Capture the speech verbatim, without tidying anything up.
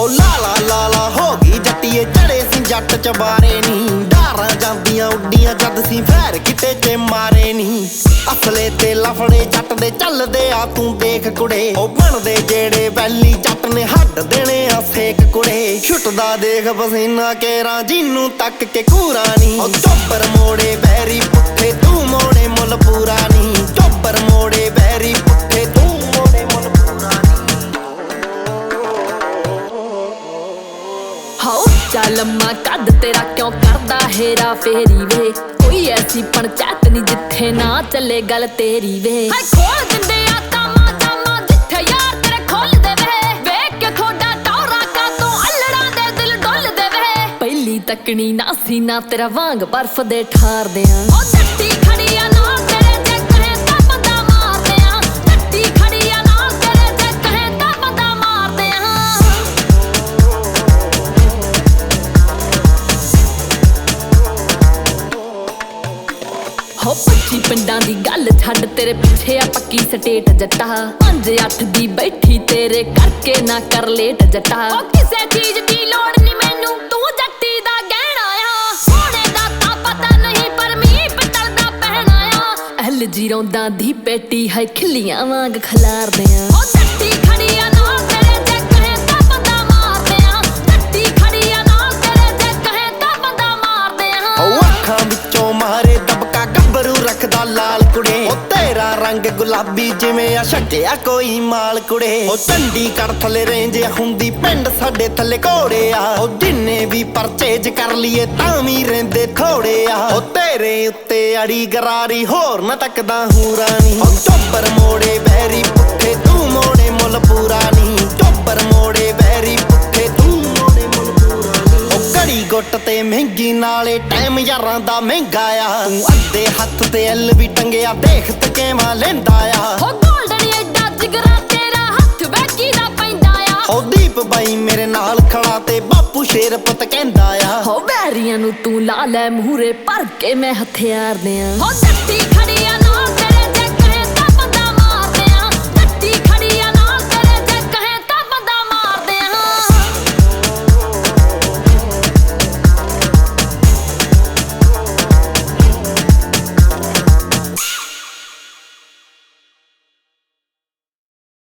ਹੋ ਲਾਲਾ ਲਾਲਾ ਹੋ ਗਈ ਜੱਟੀਏ ਚੜੇ ਸੀ ਜੱਟ ਚਬਾਰੇ ਨੀ ਡਾਰਾਂ ਜਾਂਦੀਆਂ ਉੱਡੀਆਂ ਜਦ ਸੀ ਫੈਰ ਕਿਤੇ ਤੇ ਮਾਰੇ ਨੀ ਅਸਲੇ ਤੇ ਲਫੜੇ ਜੱਟ ਦੇ ਚੱਲਦੇ ਆ ਤੂੰ ਦੇਖ ਕੁੜੇ ਉਹ ਬਣਦੇ ਜਿਹੜੇ ਵੈਲੀ ਜੱਟ ਨੇ ਹੱਡ ਦੇਣੇ ਆ ਸੇਕ ਕੁੜੇ ਛੁੱਟਦਾ ਦੇਖ ਪਸੀਨਾ ਕੇਰਾਂ ਜਿਹਨੂੰ ਤੱਕ ਕੇ ਕੂਰਾ ਨੀ ਉਹ ਚੋਬਰ ਮੋੜੇ ਬੈਰੀ ਪੁੱਠੇ ਤੂੰ ਮੋੜੇ ਮੁੱਲ ਪੂਰਾ ਨੀ ਚੋਬਰ ਮੋੜੇ ਬੈਰੀ ਪੁੱਠੇ ਤੂੰ ਮੋੜੇ ਮੁੱਲ ਪੂਰਾ ਹਾਉ ਚੱਲ ਮਾਂ ਕੱਢ ਤੇਰਾ ਕਿਉਂ ਕਰਦਾ ਹੇਰਾ ਫੇਰੀ ਵੇ ਕੋਈ ਐਸੀ ਪੰਚਾਇਤ ਨਹੀਂ ਜਿੱਥੇ ਨਾ ਚੱਲੇ ਗੱਲ ਤੇਰੀ ਵੇ ਹਾਏ ਖੋਲ ਦਿੰਦੇ ਆ ਤਾਮਾ ਤਾਮਾ ਜਿੱਥੇ ਯਾਰ ਤੇਰੇ ਖੋਲਦੇ ਵੇ ਵੇਖ ਕੇ ਖੋਡਾ ਟੌਰਾ ਕਾ ਤੋਂ ਅਲੜਾਂ ਦੇ ਦਿਲ ਡੁੱਲਦੇ ਵੇ ਪਹਿਲੀ ਤੱਕਣੀ ਨਾ ਸੀ ਨਾ ਤੇਰਾ ਵਾਂਗ ਬਰਫ਼ ਦੇ ਠਾਰਦੇ ਆ ਉਹ ਜੱਟੀ ਖੜੀ ਆ ਨਾ ਤੇਰੇ ਜੇ ਕਹੇ ਤਾਂ ਬੰਦਾ ਮਾਰਦੇ ਆ ਜੱਟੀ ਖੜੀ ਆ ਨਾ ਤੇਰੇ ਜੇ ਕਹੇ ਤਾਂ ਬੰਦਾ ਮਾਰਦੇ ਆ ਹੋ ਪੱਚੀ ਪਿੰਡਾਂ ਦੀ ਗੱਲ ਛੱਡ ਤੇਰੇ ਪਿੱਛੇ ਆ ਪੱਕੀ ਸਟੇਟ ਜੱਟਾ ਪੰਜ ਅੱਠ ਦੀ ਬੈਠੀ ਤੇਰੇ ਕਰਕੇ ਨਾ ਕਰ ਲੇਟ ਜੱਟਾ ਉਹ ਕਿਸੇ ਚੀਜ਼ ਦੀ ਲੋੜ ਨਹੀਂ ਮੈਨੂੰ ਤੂੰ ਜੱਟੀ ਦਾ ਗਹਿਣਾ ਆ ਸੋਨੇ ਦਾ ਤਾਂ ਪਤਾ ਨਹੀਂ ਪਰ ਮੀਂਹ ਪਿੱਤਲ ਦਾ ਪਹਿਣਾ ਆ ਐਲ ਜੀ ਰੌਂਦਾਂ ਦੀ ਪੇਟੀ ਹੈ ਖਿੱਲੀਆਂ ਵਾਂਗ ਖਿਲਾਰਦੇ ਆ ਉਹ ਜੱਟੀ ਖੜੀ ਆ ਨਾ ਤੇਰੇ ਜੇ ਕਹੇ ਤਾਂ ਬੰਦਾ ਮਾਰਦੇ ਆ ਜੱਟੀ ਖੜੀ ਆ ਨਾ ਤੇਰੇ ਜੇ ਕਹੇ ਤਾਂ ਬੰਦਾ ਮਾਰਦੇ ਆ ਉਹ ਅੱਖਾਂ ਵਿੱਚੋਂ ਮਾਰੇ ਦਬਕਾ ਗੱਭਰੂ ਰੱਖਦਾ ਲਾਲ ਕੁੜੇ ਉਹ ਤੇਰਾ ਰੰਗ ਗੁਲਾਬੀ ਜਿਵੇਂ ਆ ਛੱਡਿਆ ਕੋਈ ਮਾਲ ਕੁੜੇ ਉਹ ਚੰਡੀਗੜ੍ਹ ਥੱਲੇ ਰੇਂਜ ਹੁੰਦੀ ਪਿੰਡ ਸਾਡੇ ਥੱਲੇ ਘੋੜੇ ਆ ਉਹ ਜਿੰਨੇ ਵੀ ਪਰਚੇਜ ਕਰ ਲਈਏ ਤਾਂ ਵੀ ਰਹਿੰਦੇ ਥੋੜੇ ਆ ਉਹ ਤੇਰੇ ਉੱਤੇ ਅੜੀ ਗਰਾਰੀ ਹੋਰ ਨਾ ਤੱਕਦਾ ਹੂਰਾ ਨੀ ਉਹ ਚੋਬਰ ਮੋੜੇ ਬੈਰੀ ਪੁੱਠੇ ਤੂੰ ਮੋੜੇ ਮੁੱਲ ਪੂਰਾ ਨੀ ਚੋਬਰ ਮੋੜੇ ਬੈਰੀ ਪੁੱਠੇ ਤੂੰ ਮੋੜੇ ਮੁੱਲ ਪੂਰਾ ਨੀ ਉਹ ਘੜੀ ਗੁੱਟ ਤੇ ਮਹਿੰਗੀ ਨਾਲੇ ਟਾਈਮ ਯਾਰਾਂ ਦਾ ਮਹਿੰਗਾ ਆ ਤੂੰ ਅੱਧੇ ਹੱਥ ਤੇ ਐਲ ਵੀ ਟੰਗਿਆ ਦੇਖ ਤੇ ਕਿਵੇਂ ਲੈਂਦਾ ਆ ਹੋ ਗੋਲਡਨ ਐਡਾ ਜਿਗਰਾ ਤੇਰਾ ਹੱਥ ਵੇਖੀ ਦਾ ਪੈਂਦਾ ਆ ਹੋ ਦੀਪ ਬਾਈ ਮੇਰੇ ਨਾਲ ਖੜਾ ਤੇ ਬਾਪੂ ਸ਼ੇਰ ਪੁੱਤ ਕਹਿੰਦਾ ਆ ਹੋ ਵੈਰੀਆਂ ਨੂੰ ਤੂੰ ਲਾ ਲੈ ਮੂਹਰੇ ਭਰ ਕੇ ਮੈਂ ਹਥਿਆਰ ਦਿਆਂ ਹੋ ਜੱਟੀ ਖੜੀ ਆ